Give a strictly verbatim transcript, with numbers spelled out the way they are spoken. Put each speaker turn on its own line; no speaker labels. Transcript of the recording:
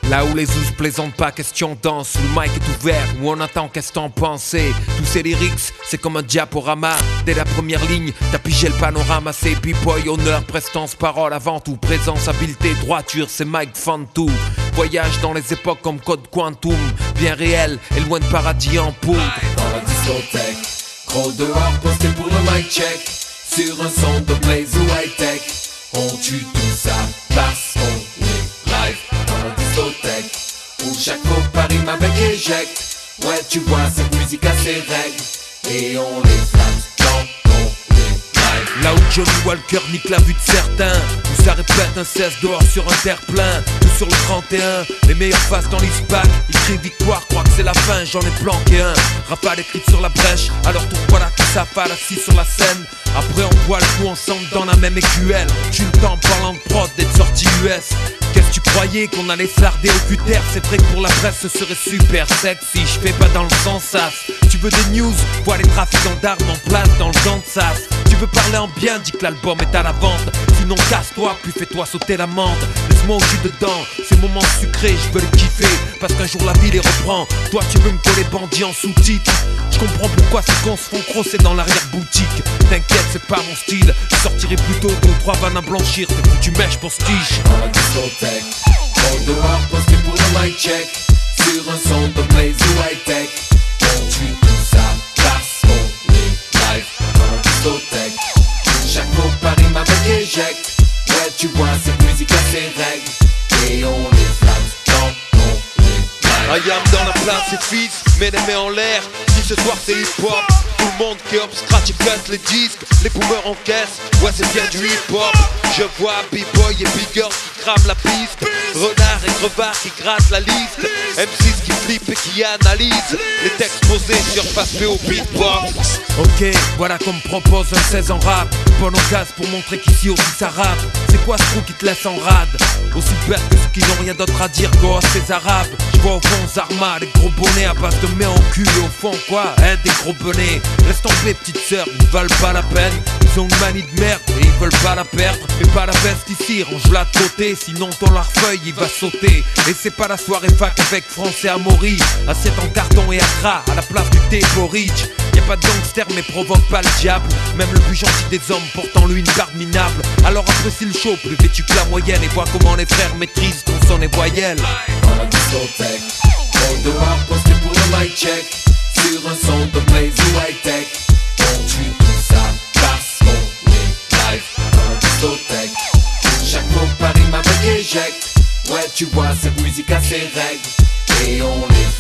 Là où les ouzes plaisantent pas, question danse, où le mic est ouvert, où on attend qu'est-ce t'en pensais. Tous ces lyrics, c'est comme un diaporama. Dès la première ligne, t'as pigé le panorama. C'est b-boy, honneur, prestance, parole avant tout. Présence, habileté, droiture, c'est Mike Fantou. Voyage dans les époques comme Code Quantum. Bien réel et loin de paradis en poudre.
Dans la discothèque, gros dehors posté pour le mic check. Sur un son de blaze ou high-tech, on tue tout ça parce qu'on est live. Dans la discothèque, où chaque mot parime avec éjecte. Ouais, tu vois, cette musique a ses règles, et on les flatte quand on est live.
Là où Johnny Walker nique la vue de certains, où ça répète un seize dehors sur un terre-plein. Tout sur le trente et un, les meilleures faces dans l'Ispac. Ils crient victoire, croient que c'est la fin, j'en ai planqué un. Rafale écrite sur la brèche, alors tout voilà qui s'affale assis sur la scène. Après on boit le coup ensemble dans la même écuelle. Tu le temps parlant de prod d'être sorti U S. Qu'est-ce que tu croyais qu'on allait flarder au cutter? C'est vrai que pour la presse ce serait super sexy. Je fais pas dans le sens sas. Tu veux des news? Vois les trafiquants d'armes en place dans le camp de sas. Tu veux parler en bien? Dis que l'album est à la vente. Sinon casse-toi puis fais-toi sauter l'amande. Laisse-moi au jus dedans, ces moments sucrés je veux les kiffer. Parce qu'un jour la vie les reprend. Toi tu veux me coller bandit en sous-titres. Je comprends pourquoi ces cons se font crosser dans l'arrière-boutique. T'inquiète c'est pas mon style. Je sortirai plutôt deux trois vannes à blanchir. C'est foutu mèche pour stige.
Dans la discothèque, au dehors posté pour le mic check. Sur un son de blaze ou high-tech, on tue tout ça parce qu'on est live. Dans la discothèque, chaque mot parime avec éjecte. Ouais tu vois cette musique a ses règles, et on les flatte quand on est live.
I am dans la place et fils, mets les mains en l'air. Si ce soir c'est hip-hop, tout le monde qui hop, scratch et cut les disques. Les boomers en caisse, ouais c'est bien du hip-hop. Je vois B-boy et Bigger qui crament la piste. Renard et crevard qui grattent la liste. M six qui flippe et qui analyse les textes posés sur papier au beatbox.
Ok, voilà qu'on me propose un seize en rap. Bonne occasion pour montrer qu'ici aussi ça rappe. C'est quoi ce trou qui te laisse en rade? Aussi bête que ceux qui n'ont rien d'autre à dire, go à ces arabes. Je vois au fond Zarma, les gros bonnets à base de main en cul. Et au fond quoi? Hein, des gros bonnets. Laisse tomber petite sœur, ils valent pas la peine. Ils ont une manie de merde et ils veulent pas la perdre. Mais pas la veste ici, range-la de côté. Sinon ton larfeuille il va sauter. Et c'est pas la soirée fac avec France et Amaury. Assiette en carton et accra à la place du thé porridge. Y'a pas de gangster mais provoque pas le diable. Même le plus gentil des hommes porte en lui une garde minable. Alors apprécie le show, plus vêtu que la moyenne. Et vois comment les frères maîtrisent ton son et voyelles.
Dans la discothèque, au dehors posté pour le mic check. Sur un son de blaze ou high-tech, on tue tout ça parce qu'on est live. Dans la discothèque, chaque mot parime avec éjecte. Ouais tu vois cette musique a ses règles, et on les